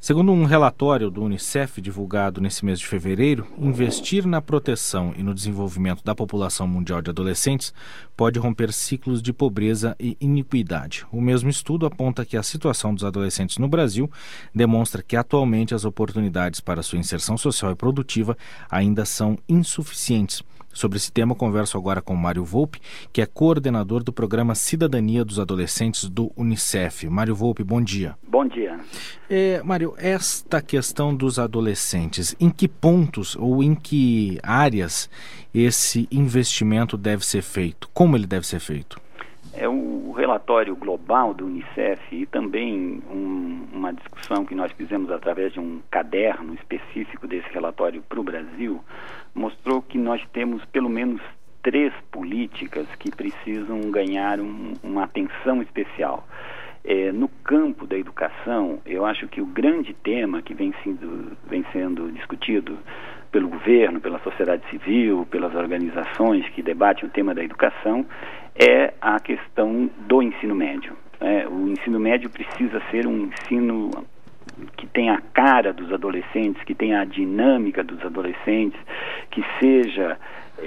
Segundo um relatório do Unicef divulgado nesse mês de fevereiro, investir na proteção e no desenvolvimento da população mundial de adolescentes pode romper ciclos de pobreza e iniquidade. O mesmo estudo aponta que a situação dos adolescentes no Brasil demonstra que atualmente as oportunidades para sua inserção social e produtiva ainda são insuficientes. Sobre esse tema, converso agora com Mário Volpi, que é coordenador do programa Cidadania dos Adolescentes do Unicef. Mário Volpi, bom dia. Bom dia. Mário, esta questão dos adolescentes, em que pontos ou em que áreas esse investimento deve ser feito? Como ele deve ser feito? O relatório global do Unicef e também uma discussão que nós fizemos através de um caderno específico desse relatório para o Brasil mostrou que nós temos pelo menos 3 políticas que precisam ganhar uma atenção especial. No campo da educação, eu acho que o grande tema que vem sendo discutido pelo governo, pela sociedade civil, pelas organizações que debatem o tema da educação, é a questão do ensino médio. O ensino médio precisa ser um ensino que tenha a cara dos adolescentes, que tenha a dinâmica dos adolescentes, que seja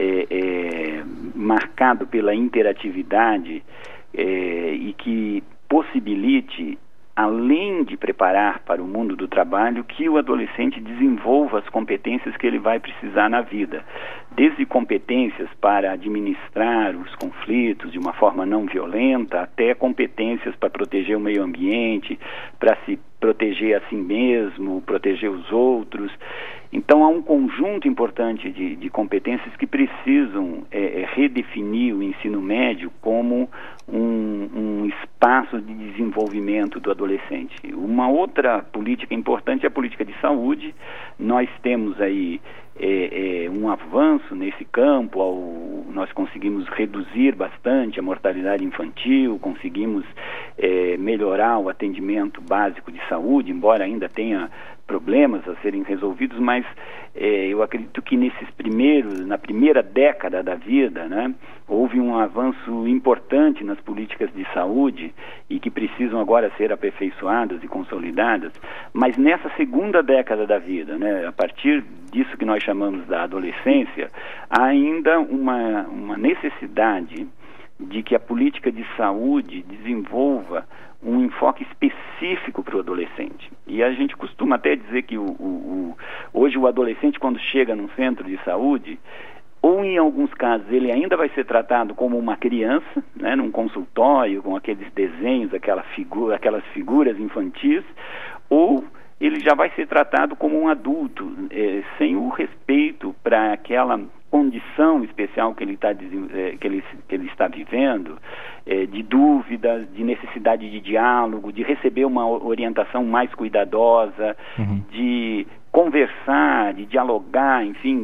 marcado pela interatividade e que possibilite, além de preparar para o mundo do trabalho, que o adolescente desenvolva as competências que ele vai precisar na vida. Desde competências para administrar os conflitos de uma forma não violenta, até competências para proteger o meio ambiente, para se proteger a si mesmo, proteger os outros. Então, há um conjunto importante de competências que precisam redefinir o ensino médio como um espaço de desenvolvimento do adolescente. Uma outra política importante é a política de saúde. Nós temos aí um avanço nesse campo, nós conseguimos reduzir bastante a mortalidade infantil, conseguimos melhorar o atendimento básico de saúde, embora ainda tenha problemas a serem resolvidos, mas eu acredito que na primeira década da vida, houve um avanço importante nas políticas de saúde e que precisam agora ser aperfeiçoadas e consolidadas, mas nessa segunda década da vida, a partir disso que nós chamamos da adolescência, há ainda uma necessidade de que a política de saúde desenvolva um enfoque específico para o adolescente. E a gente costuma até dizer que hoje o adolescente, quando chega num centro de saúde, ou em alguns casos ele ainda vai ser tratado como uma criança, num consultório, com aqueles desenhos, aquelas figuras infantis, ou ele já vai ser tratado como um adulto, sem o respeito para aquela condição especial que ele está vivendo, de dúvidas, de necessidade de diálogo, de receber uma orientação mais cuidadosa, de conversar, de dialogar, enfim,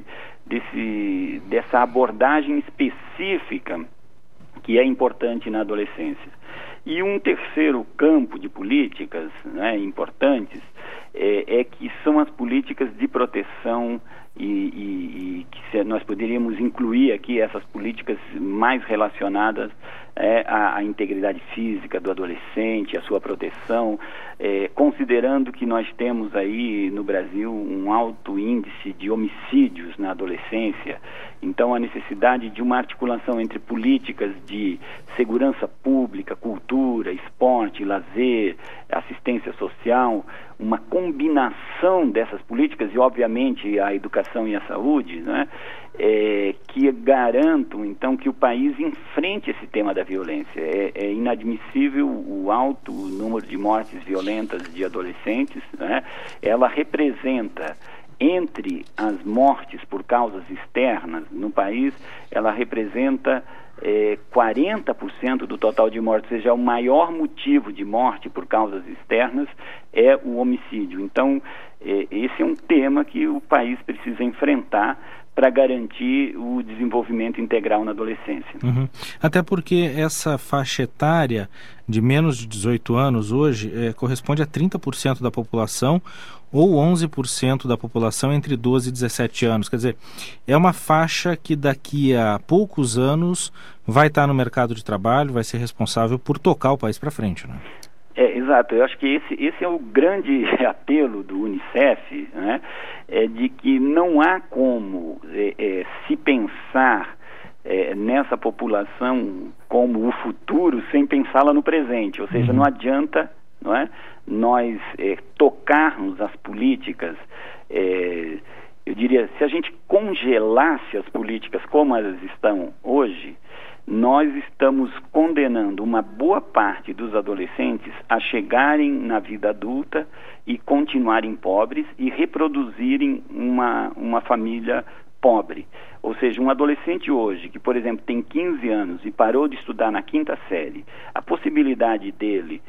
dessa abordagem específica que é importante na adolescência. E um terceiro campo de políticas importantes que são as políticas de proteção e que nós poderíamos incluir aqui essas políticas mais relacionadas à integridade física do adolescente, à sua proteção, considerando que nós temos aí no Brasil um alto índice de homicídios na adolescência. Então, a necessidade de uma articulação entre políticas de segurança pública, cultura, esporte, lazer, assistência social, uma combinação dessas políticas e, obviamente, a educação e a saúde, que garantam, então, que o país enfrente esse tema da violência. É inadmissível o alto número de mortes violentas de adolescentes, Ela representa, entre as mortes por causas externas no país, ela representa 40% do total de mortes, ou seja, o maior motivo de morte por causas externas é o homicídio. Então, esse é um tema que o país precisa enfrentar para garantir o desenvolvimento integral na adolescência. Até porque essa faixa etária de menos de 18 anos hoje corresponde a 30% da população ou 11% da população entre 12 e 17 anos. Quer dizer, é uma faixa que daqui a poucos anos vai estar no mercado de trabalho, vai ser responsável por tocar o país para frente, Exato. Eu acho que esse é o grande apelo do Unicef, né? É de que não há como se pensar nessa população como o futuro sem pensá-la no presente. Ou seja, não adianta, não é, nós tocarmos as políticas. Eu diria, se a gente congelasse as políticas como elas estão hoje, nós estamos condenando uma boa parte dos adolescentes a chegarem na vida adulta e continuarem pobres e reproduzirem uma família pobre. Ou seja, um adolescente hoje que, por exemplo, tem 15 anos e parou de estudar na 5ª série, a possibilidade dele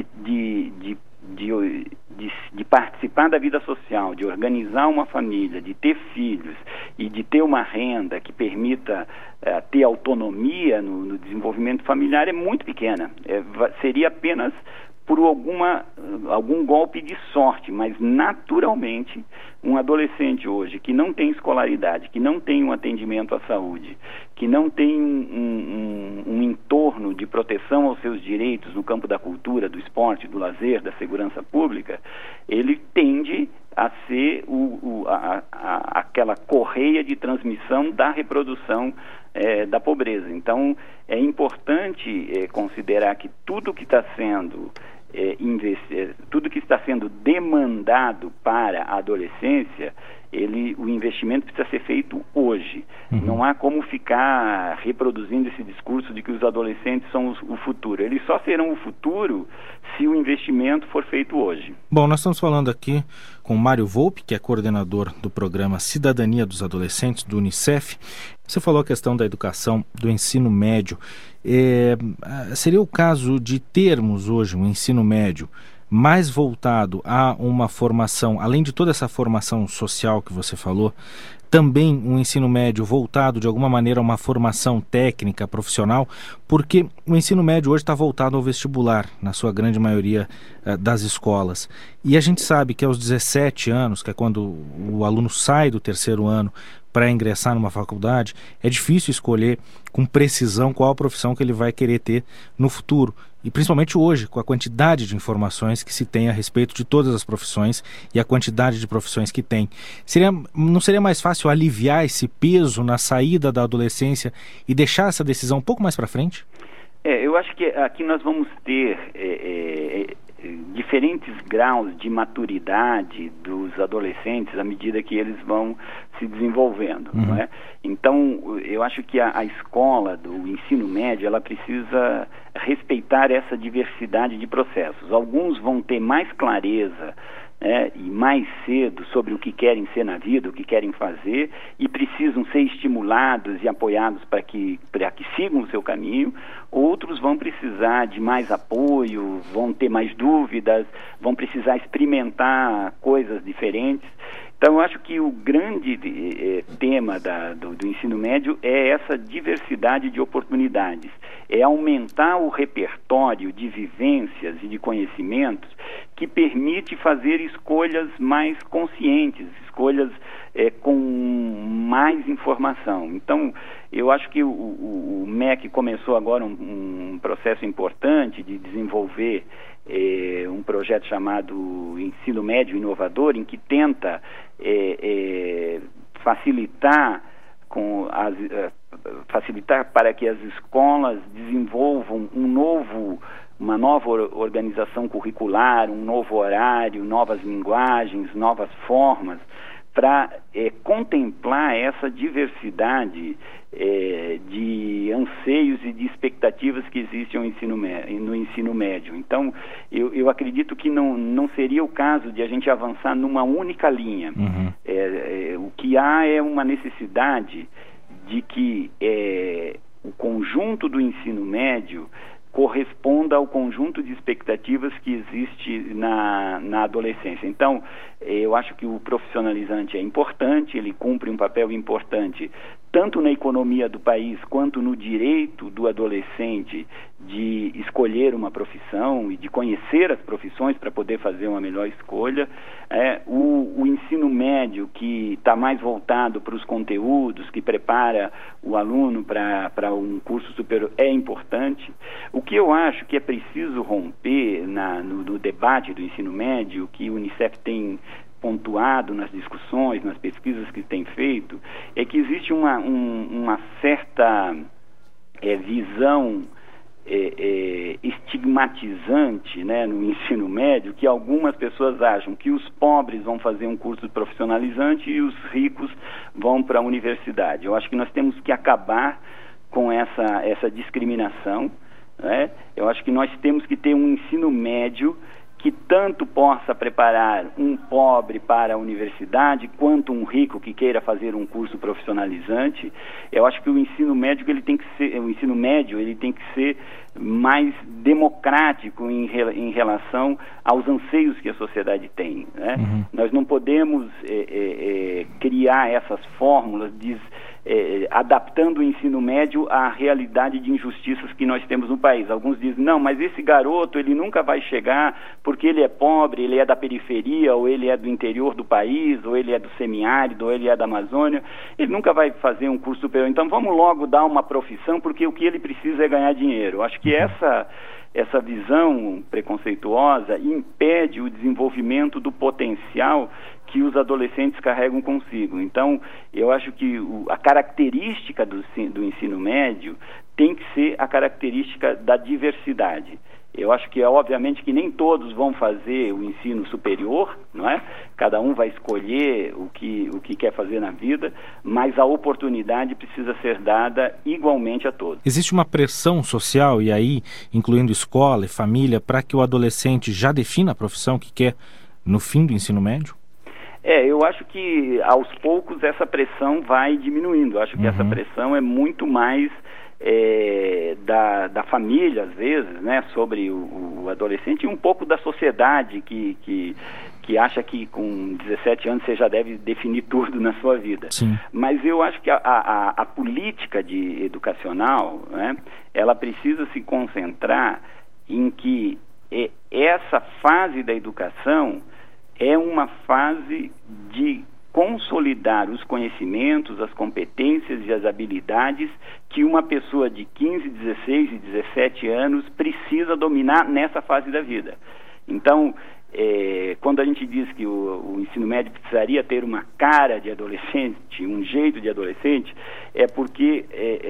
de participar da vida social, de organizar uma família, de ter filhos e de ter uma renda que permita ter autonomia no desenvolvimento familiar é muito pequena. Seria apenas por algum golpe de sorte, mas naturalmente um adolescente hoje que não tem escolaridade, que não tem um atendimento à saúde, que não tem um entorno de proteção aos seus direitos no campo da cultura, do esporte, do lazer, da segurança pública, ele tende a ser aquela correia de transmissão da reprodução da pobreza. Então, é importante considerar que tudo que está sendo tudo que está sendo demandado para a adolescência, o investimento precisa ser feito hoje. Não há como ficar reproduzindo esse discurso de que os adolescentes são o futuro. Eles só serão o futuro se o investimento for feito hoje. Bom, nós estamos falando aqui com Mário Volpi, que é coordenador do programa Cidadania dos Adolescentes, do Unicef. Você falou a questão da educação, do ensino médio. Seria o caso de termos hoje um ensino médio mais voltado a uma formação, além de toda essa formação social que você falou, também um ensino médio voltado de alguma maneira a uma formação técnica, profissional, porque o ensino médio hoje está voltado ao vestibular, na sua grande maioria das escolas. E a gente sabe que aos 17 anos, que é quando o aluno sai do 3º ano para ingressar numa faculdade, é difícil escolher com precisão qual a profissão que ele vai querer ter no futuro. E principalmente hoje, com a quantidade de informações que se tem a respeito de todas as profissões e a quantidade de profissões que tem. Não seria mais fácil aliviar esse peso na saída da adolescência e deixar essa decisão um pouco mais para frente? Eu acho que aqui nós vamos ter diferentes graus de maturidade dos adolescentes à medida que eles vão se desenvolvendo, não é? Então, eu acho que a escola do ensino médio, ela precisa respeitar essa diversidade de processos. Alguns vão ter mais clareza e mais cedo sobre o que querem ser na vida, o que querem fazer, e precisam ser estimulados e apoiados para que sigam o seu caminho. Outros vão precisar de mais apoio, vão ter mais dúvidas, vão precisar experimentar coisas diferentes. Então, eu acho que o grande tema do ensino médio é essa diversidade de oportunidades, é aumentar o repertório de vivências e de conhecimentos que permite fazer escolhas mais conscientes, escolhas com mais informação. Então, eu acho que o MEC começou agora um processo importante de desenvolver um projeto chamado Ensino Médio Inovador, em que tenta facilitar para que as escolas desenvolvam uma nova organização curricular, um novo horário, novas linguagens, novas formas, para contemplar essa diversidade de anseios e de expectativas que existem no ensino médio. Então, eu acredito que não seria o caso de a gente avançar numa única linha. O que há é uma necessidade de que o conjunto do ensino médio corresponda ao conjunto de expectativas que existe na adolescência. Então, eu acho que o profissionalizante é importante, ele cumpre um papel importante tanto na economia do país quanto no direito do adolescente de escolher uma profissão e de conhecer as profissões para poder fazer uma melhor escolha. O ensino médio, que está mais voltado para os conteúdos, que prepara o aluno para um curso superior, é importante. O que eu acho que é preciso romper no debate do ensino médio, que o Unicef tem pontuado nas discussões, nas pesquisas que tem feito, é que existe uma certa visão estigmatizante, né, no ensino médio, que algumas pessoas acham que os pobres vão fazer um curso profissionalizante e os ricos vão para a universidade. Eu acho que nós temos que acabar com essa discriminação, né? Eu acho que nós temos que ter um ensino médio que tanto possa preparar um pobre para a universidade, quanto um rico que queira fazer um curso profissionalizante. Eu acho que o ensino médio ele tem que ser mais democrático em relação aos anseios que a sociedade tem, né? Uhum. Nós não podemos criar essas fórmulas adaptando o ensino médio à realidade de injustiças que nós temos no país. Alguns dizem, não, mas esse garoto ele nunca vai chegar porque ele é pobre, ele é da periferia, ou ele é do interior do país, ou ele é do semiárido, ou ele é da Amazônia, ele nunca vai fazer um curso superior. Então vamos logo dar uma profissão, porque o que ele precisa é ganhar dinheiro. Acho que essa visão preconceituosa impede o desenvolvimento do potencial que os adolescentes carregam consigo. Então, eu acho que a característica do ensino médio tem que ser a característica da diversidade. Eu acho que obviamente que nem todos vão fazer o ensino superior, não é? Cada um vai escolher o que quer fazer na vida, mas a oportunidade precisa ser dada igualmente a todos. Existe uma pressão social, e aí, incluindo escola e família, para que o adolescente já defina a profissão que quer no fim do ensino médio? Eu acho que aos poucos essa pressão vai diminuindo. Eu acho que essa pressão é muito mais da família, às vezes, né, sobre o adolescente, e um pouco da sociedade que acha que com 17 anos você já deve definir tudo na sua vida. Sim. Mas eu acho que a política educacional, né, ela precisa se concentrar em que essa fase da educação é uma fase de consolidar os conhecimentos, as competências e as habilidades que uma pessoa de 15, 16 e 17 anos precisa dominar nessa fase da vida. Então, quando a gente diz que o ensino médio precisaria ter uma cara de adolescente, um jeito de adolescente, é porque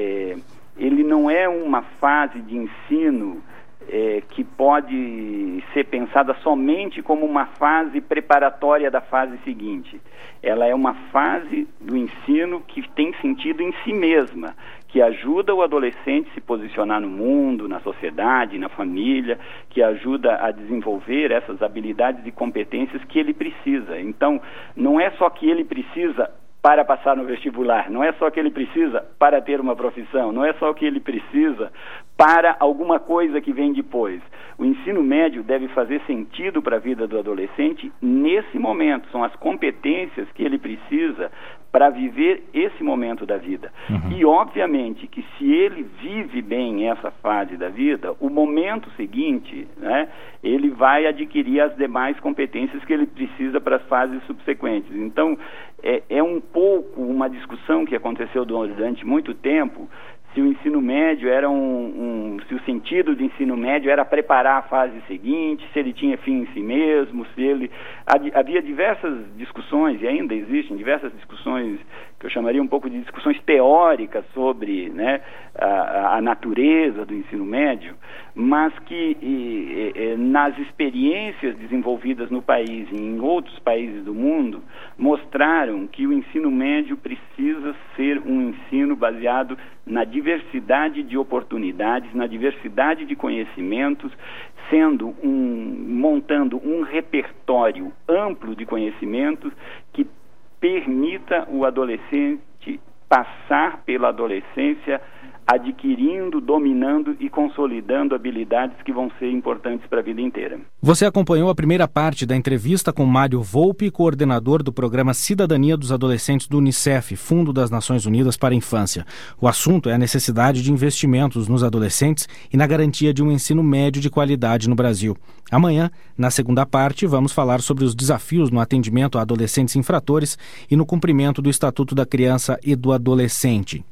ele não é uma fase de ensino que pode ser pensada somente como uma fase preparatória da fase seguinte. Ela é uma fase do ensino que tem sentido em si mesma, que ajuda o adolescente a se posicionar no mundo, na sociedade, na família, que ajuda a desenvolver essas habilidades e competências que ele precisa. Então, não é só que ele precisa para passar no vestibular, não é só que ele precisa para ter uma profissão, não é só que ele precisa para alguma coisa que vem depois. O ensino médio deve fazer sentido para a vida do adolescente nesse momento, são as competências que ele precisa para viver esse momento da vida. Uhum. E, obviamente, que se ele vive bem essa fase da vida, o momento seguinte, né, ele vai adquirir as demais competências que ele precisa para as fases subsequentes. Então, é um pouco uma discussão que aconteceu durante muito tempo, se o ensino médio era se o sentido do ensino médio era preparar a fase seguinte, se ele tinha fim em si mesmo, havia diversas discussões, e ainda existem diversas discussões que eu chamaria um pouco de discussões teóricas sobre, né, a natureza do ensino médio, mas que nas experiências desenvolvidas no país e em outros países do mundo mostraram que o ensino médio precisa ser um ensino baseado na diversidade de oportunidades, na diversidade de conhecimentos, montando um repertório amplo de conhecimentos que permita o adolescente passar pela adolescência adquirindo, dominando e consolidando habilidades que vão ser importantes para a vida inteira. Você acompanhou a primeira parte da entrevista com Mário Volpi, coordenador do programa Cidadania dos Adolescentes do Unicef, Fundo das Nações Unidas para a Infância. O assunto é a necessidade de investimentos nos adolescentes e na garantia de um ensino médio de qualidade no Brasil. Amanhã, na segunda parte, vamos falar sobre os desafios no atendimento a adolescentes infratores e no cumprimento do Estatuto da Criança e do Adolescente.